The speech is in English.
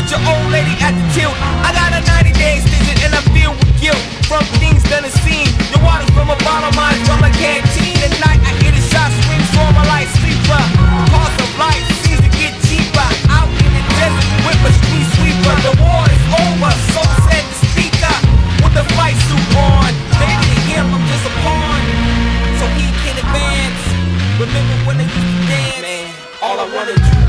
with your old lady at the tilt. I got a 90-day extension and I feel with guilt from things done and seen. The water from a bottle, mine from a canteen. At night I hear the shots ring, so my light sleeper. Cost of life seems to get cheaper. Out in the desert with a street sweeper. The war is over, so said the speaker with the fight suit on. Maybe to him I'm just a pawn, so he can advance. Remember when they used to dance? Man, all I wanna do